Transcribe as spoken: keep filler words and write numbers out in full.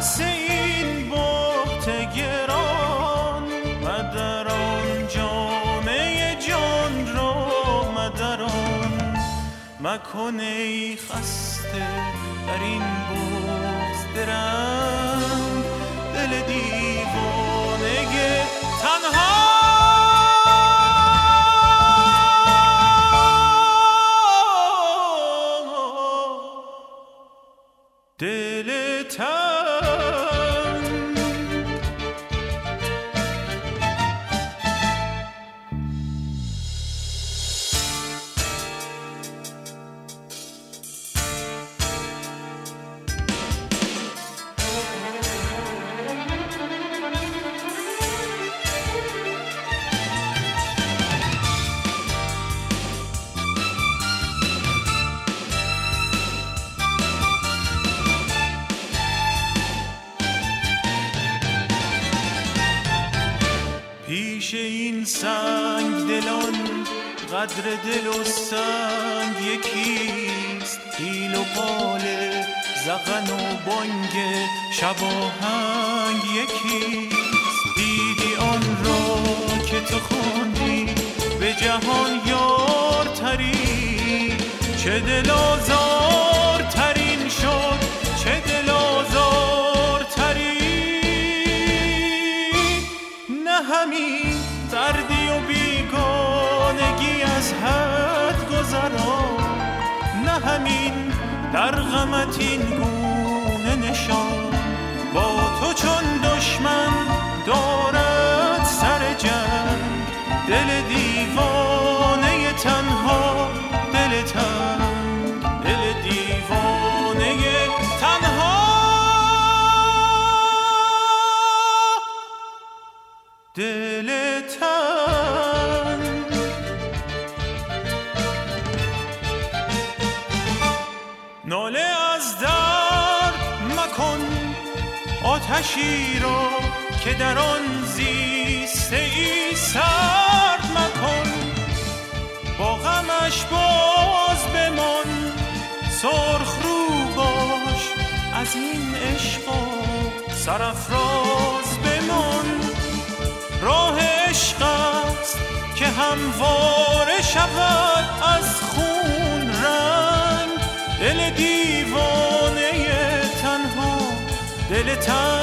پس این بحت گران مدران جامعه جان را مدران مکن ای خسته در این بغض درم دل دیوانه تنها دل تن پیش این سنگ دلان قدر دل و سنگ یکیست پیل و پاله زغن و بانگ شباهنگ یکیست دیدی آن را که تو خواندی به جهان یارتری چه دل آزارترین شد چه دل آزارتری نه همین دردی و بیگانگی از حد گذران نه همین در غمت این گونه نشان با تو چون دشمن دارد سر جنگ دل دیوانه تنها دل تنگ دل دیوانه تنها دل تنگ ناله از درد مکن آتشی را که در آن زیسته ای سرد مکن با غمش باز بمان سرخ رو باش از این عشقا سرافراز بمان راه عشق است که همواره شود از خون رنگ دل دیوانه تنها دل تنها